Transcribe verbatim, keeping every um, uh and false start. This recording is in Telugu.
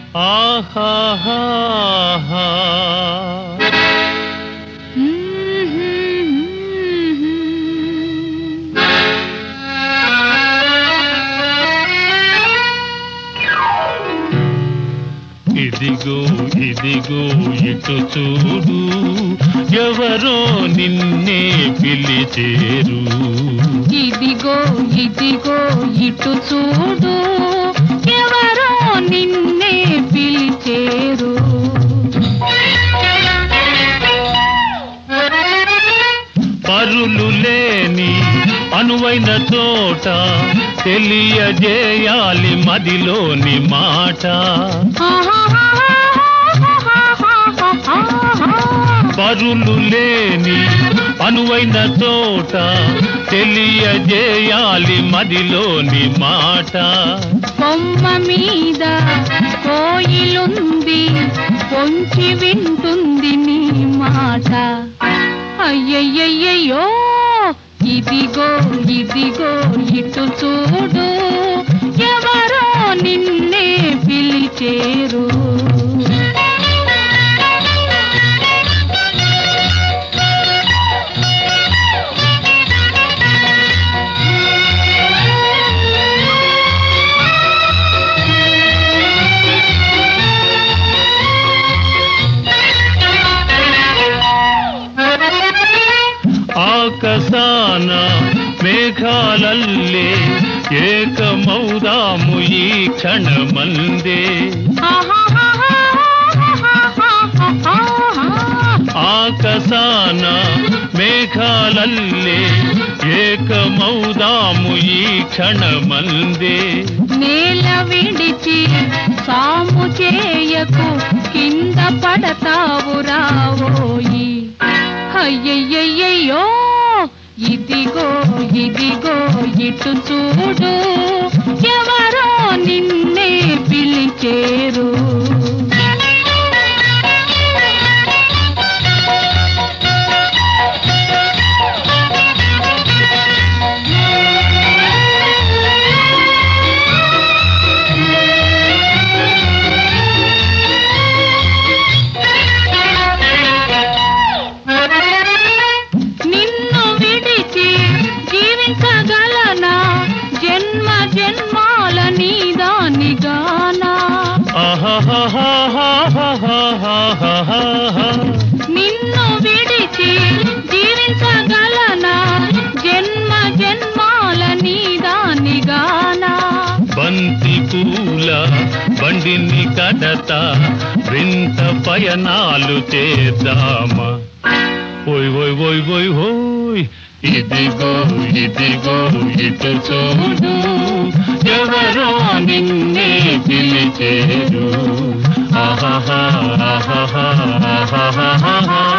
ఆహాహాహా ఇదిగో ఇదిగో ఇటు చూడు, ఎవరో నిన్నే పిలిచేరు. ఇదిగో ఇదిగో ఇటు చూడు, ఎవరో నిన్నే పిలిచేరు. పరులు లేని అనువైన చోట తెలియజేయాలి మదిలోని మాట. పరులు లేని అనువైన చోట తెలియజేయాలి మదిలోని మాట. బొమ్మ మీద కోయిలుంది, పొంచి వింటుంది నీ మాట. అయ్యయ్యయ్యో ఇదిగో ఇదిగో ఇటు చూడు, ఎవరో నిన్నే పిలిచేరు. ఆకాశాన మేఘాలల్లే ఏకమౌదాము ఈ క్షణమందే. ఆకాశాన మేఘాలల్లే ఏకమౌదాము ఈ క్షణమందే. నేల విడిచి సాము చేయకు, కింద పడతావు రావోయి. అయ్యయ్యయ్యో ఇదిగో ఇదిగో ఇటు చూడు, ఎవరో నిన్నే పిలిచేరు. నిన్ను విడిచి జీవించగలనా, జన్మ జన్మాల నీదానిగానా. బంతి పూల బండిని కడత వింత పయనాలు చేద్దామా. ఓయ్ ఓయ్ ఓయ్ ఓయ్ ఓయ్ ఇదిగో ఇదిగో ఇటు చూడు, ఎవరో నిన్నే పిలిచేరు. ఆహాహా ఆహాహా ఆహాహా